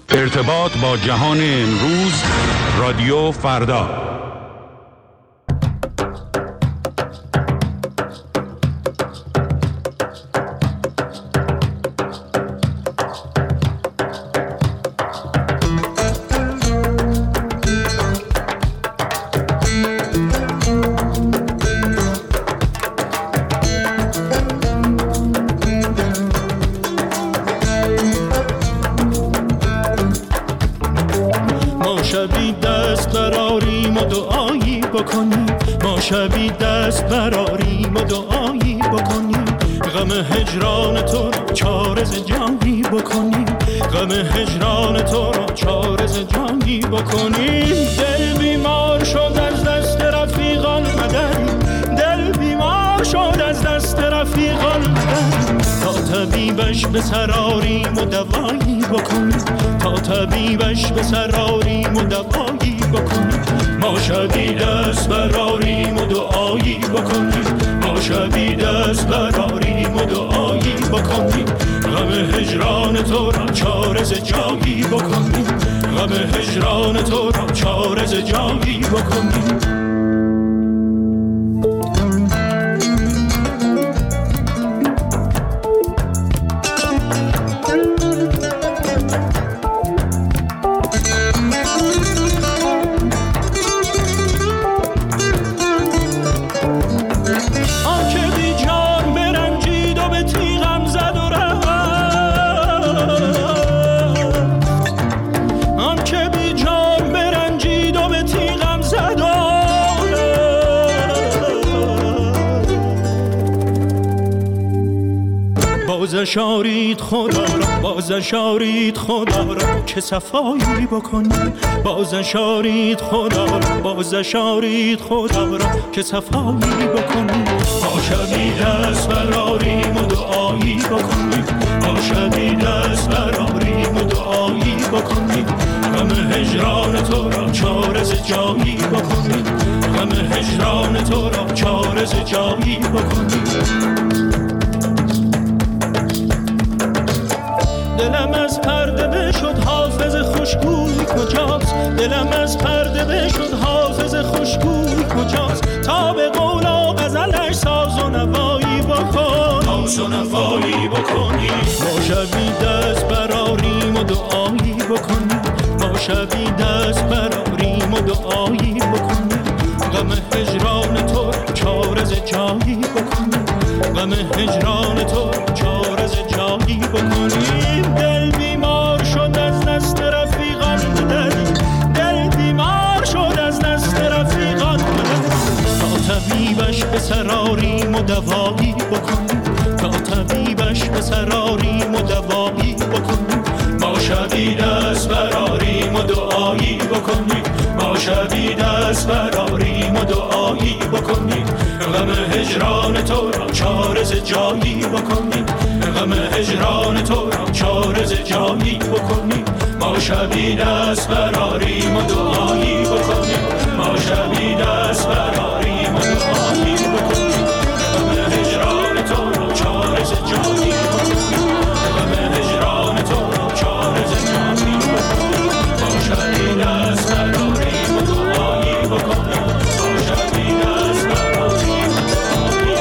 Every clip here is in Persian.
ارتباط با جهان امروز، رادیو فردا. شبی دست براریم و دعایی بکنیم، غم هجران تو را چارز جانی بکنیم، غم هجران تو را چارز جانی بکنیم. دل بیمار شد از دست رفیقان مدد، دل بیمار شد از دست رفیقان مدد، تا طبیبش به سراریم و دوایی بکنیم، تا طبیبش به سراریم و دوایی بکنیم. ما شبی دست براریم و دعایی بکنیم، ما شبی دست براریم و دعایی بکنیم، غم هجران تو را چارز جایی بکنیم، غم هجران تو را چارز جایی بکنیم. بازشارید خدا را، بازشارید خدا را که صفایی بکنیم، بازشارید خدا را، بازشارید خدا را که صفایی بکنیم. ما شبی دست براریم و دعایی بکنیم، ما شبی دست براریم و دعایی بکنیم، غم هجران تو را چارز جایی بکنیم، غم هجران تو را چارز جایی بکنیم. دلم از پرده بشد حافظ خوشگوی کجاست، دلم از پرده بشد حافظ خوشگوی کجاست، تا به قول و غزلش ساز و نوایی بکن، ساز و نوایی بکنی. ما شبی دست براریم و دعایی بکنیم، ما شبی دست براریم و دعایی بکنیم، غم هجران تو چارز جایی بکنیم، غم هجران تو چارز جایی بکنیم. دل بیمار شد از دست رفیقان مدد، دل بیمار شد از دست رفیقان مدد، تا طبیبش به سراریم و دوایی بکنیم، تا طبیبش به سراریم و دوایی بکنیم. ما شبی دست براریم و دعایی بکنیم، ما شبی دست براریم و دعایی بکنیم، غم هجران تو را چارز جایی بکنیم، غم هجران تو را چارز جایی بکنیم. ما شبی دست براریم و دعایی بکنیم، ما شبی دست براریم و دعایی بکنیم، غم هجران تو را چارز جایی بکنیم، غم هجران تو را چارز جایی بکنیم. ما شبی دست براریم و دعایی بکنیم، ما شبی دست براریم و دعایی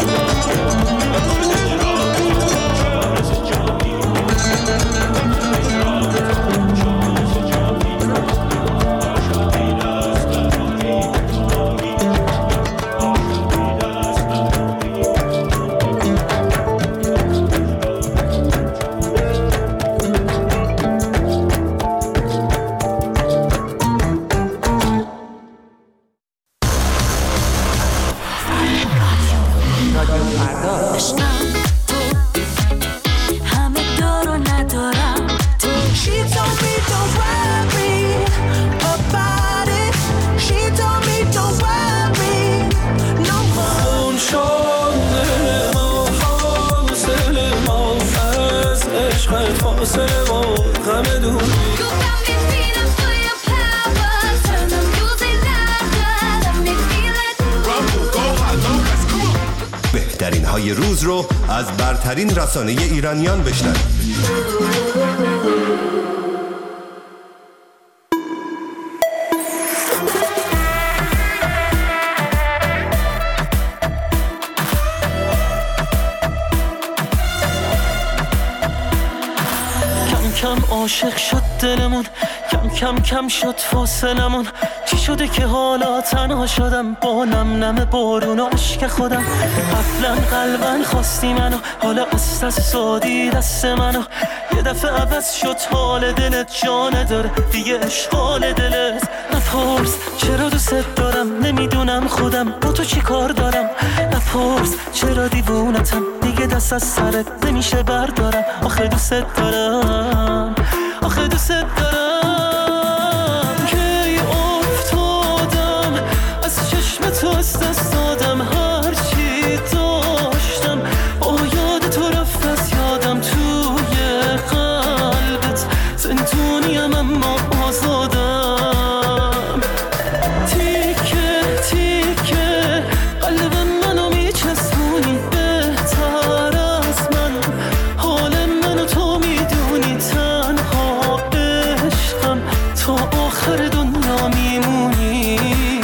بهترین های روز رو از برترین رسانه ایرانیان بشنوید. کم عاشق شد دلمون، کم شد فاصلمون. چی شده که حالا تنها شدم با نم بارون و عشق خودم؟ قبلا قلبن خواستی منو، حالا از دست دادی دست منو. یه دفعه عوض شد حال دلت، جا نداره دیگه اشغال دلت. نپرس چرا دوست دارم، نمیدونم خودم با تو چی کار دارم. نپرس چرا دیوونتم، دیگه دست از سرت نمیشه بردارم. آخه دوست دارم، آخه دوست دارم. کی افتادم از چشم تو، از دست دادم هرچی داشتم. با یاد تو رفت از یادم، توی قلبت زندونیم اما آزادم. تیکه تیکه قلب منو میچسبونی، بهتر از من حال منو تو میدونی. تنها عشقم تا آخر دنیا میمونی.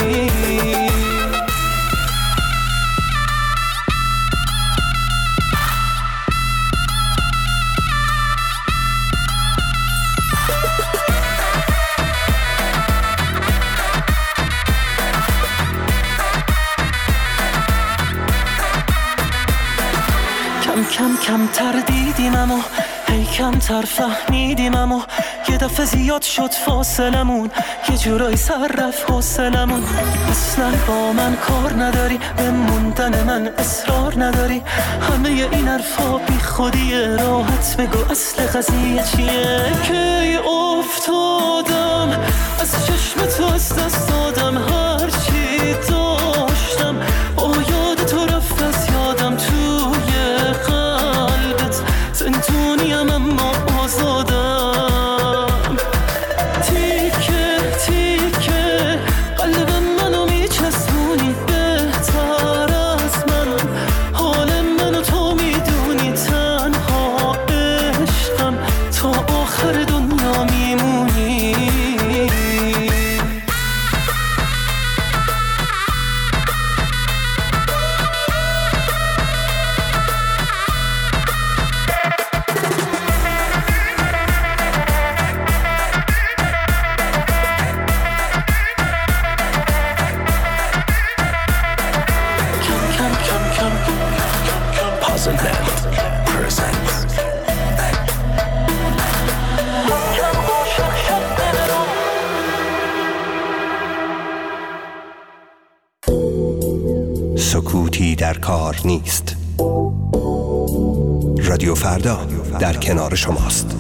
کمتر دیدیم اما هی کمتر فهمیدیم. اما یه دفعه زیاد شد فاصلمون، یه جورایی سر رفت حوصلمون. اصلا با من کار نداری، به موندن من اصرار نداری. همه این حرفا بی خودیه، راحت بگو اصل قضیه چیه. کی افتادم از چشم تو، از دست دادم هرچی داشتم. با یاد تو رفت از یادم، توی قلبت زندونیم اما آزادم. تیکه تیکه قلب منو میچسبونی، بهتر از من حال منو تو میدونی. تنها عشقم تا آخر دنیا میمونی. سکوتی در کار نیست. رادیو فردا در کنار شماست.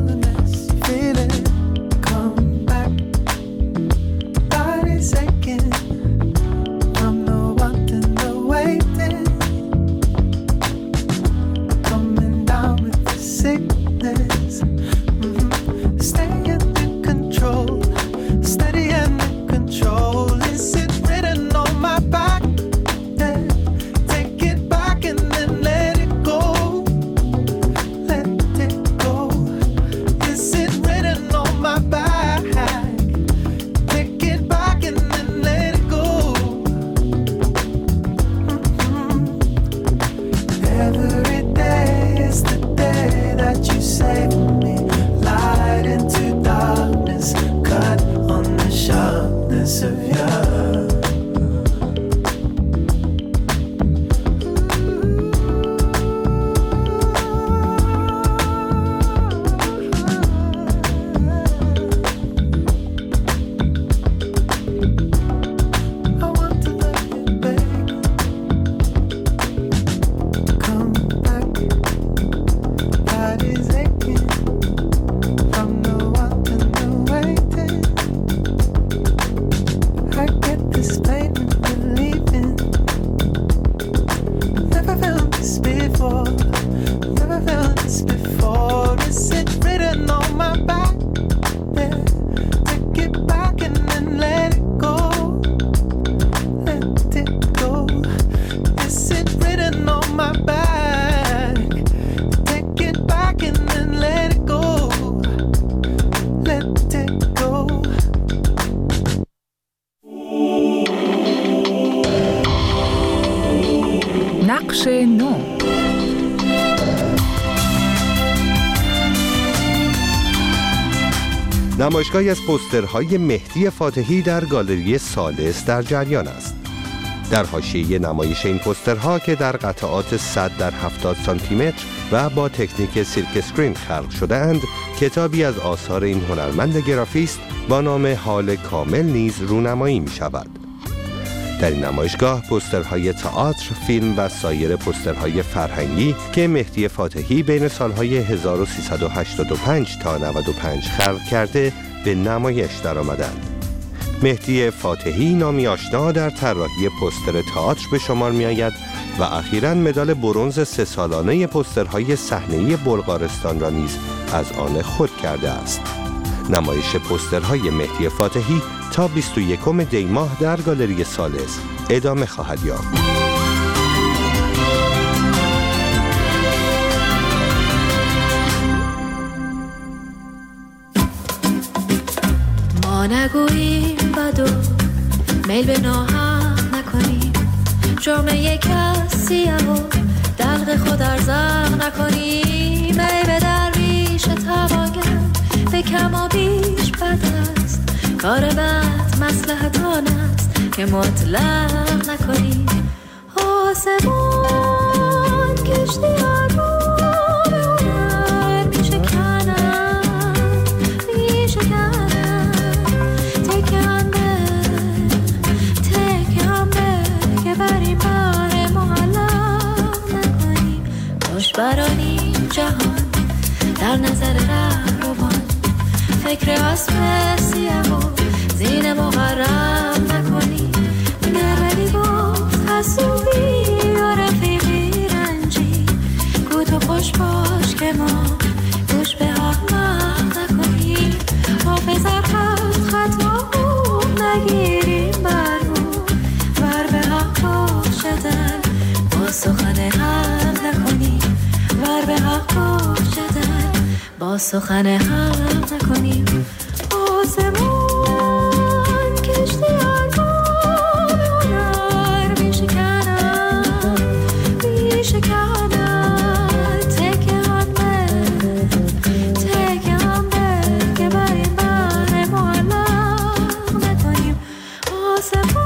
Second piece of you. نقش نو. نمایشگاهی از پوسترهای مهدی فاتحی در گالری ثالث در جریان است. در حاشیه نمایش این پوسترها که در قطعات 100 در 70 سانتی متر و با تکنیک سیلک اسکرین خلق شده اند، کتابی از آثار این هنرمند گرافیست با نام حال کامل نیز رونمایی می شود. در این نمایشگاه پوسترهای تئاتر، فیلم و سایر پوسترهای فرهنگی که مهدی فاتحی بین سالهای 1385 تا 95 خلق کرده به نمایش درآمدند. مهدی فاتحی نامی آشنا در طراحی پوستر تئاتر به شمار می‌آید و اخیراً مدال برنز 3 سالانه پوسترهای صحنه‌ای بلغارستان را نیز از آن خود کرده است. نمایش پوسترهای مهدی فاتحی تا 21 دی ماه در گالری ثالث ادامه خواهد یافت. ما نگوییم بدو میل به ناحق نکنیم، جرم یک کسیه و دلق خود ارزق نکنیم. ای به درویش توانگر به کم و بیش بد است، کار بد مصلحت آن است که مطلق نکنیم. آسمان کشتی آروم هنر میشکنن تکم به که بر این بار معلق نکنیم. خوش برانیم جهان در نظر رهروان، فکر اسب سیه و زین مغرب نکنی. گرولی گفت حسوبی و رفیقی رنجی، گو تو خوش باش که ما گوش به احمق نکنی. حافظ حق خطا نگیریم بر ور به حق باشدن با سخن حق نکنی. ور به حق باشدن با سخن حق نکنیم. آسمان کشتی آرام هنر میشکنن تکه هم به که بر این بر معلق نکنیم. آسمان